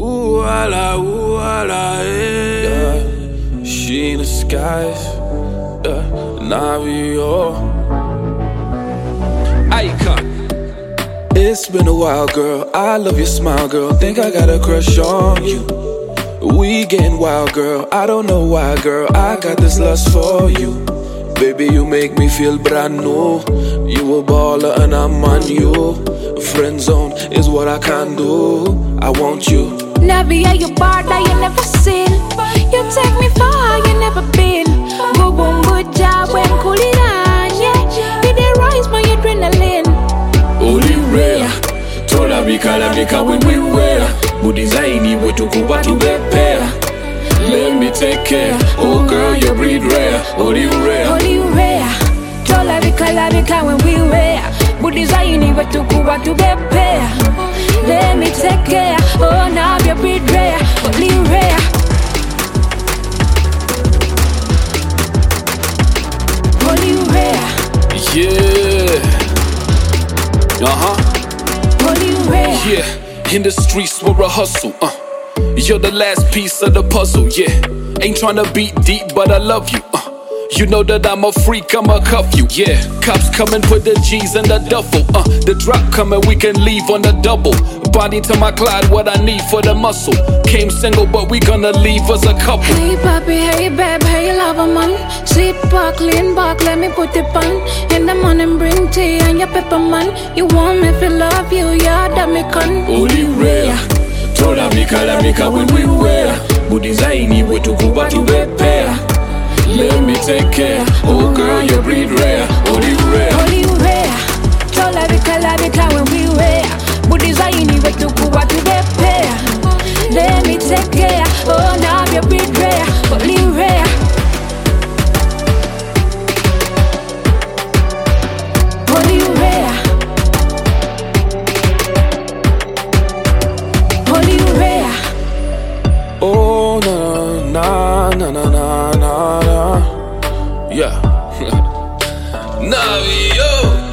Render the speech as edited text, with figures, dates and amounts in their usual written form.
ooh, la, eh. Yeah. She in the skies, yeah. Navio. Icon. It's been a while, girl. I love your smile, girl. Think I got a crush on you. We getting wild, girl. I don't know why, girl. I got this lust for you. Baby, you make me feel brand new. You a baller and I'm on you. Friend zone is what I can do. I want you. Navia, you bar that you never seen. You take me far, you never been. Go boom, good job when cool it on, yeah. You dey rise my adrenaline. Oli rare, tola bika when we wear. Good design, we to kuba to be pair. Let me take care. Oh girl, you breed rare. Oli rare, tola bika when we wear. Good design, we to kuba to be pair. Let me take care. Oh now you breed rare. Oli rare. Oli rare. Yeah. Oli rare. Yeah, in the streets we're a hustle, You're the last piece of the puzzle, yeah. Ain't tryna beat deep, but I love you, You know that I'm a freak, I'ma cuff you, yeah. Cops come and put the G's in the duffel, The drop coming, we can leave on the double. Body to my Clyde, what I need for the muscle. Came single, but we gonna leave as a couple. Hey papi, hey babe, hey lover man. Sit back, lean back, let me put it on. In the morning bring tea and your pepper man. You want me to love you, yeah, that me con. Oli rare, tola bika when we wear. Good design, we to kuba to be pair. Let me take care. Oh girl, you breed rare. Oli rare. Tola bika when we wear. Good design, we to kuba to be pair. Let me take care. Oh now you breed rare. Oli rare. Oli rare. Oli rare. Oh na. Yeah. Navio.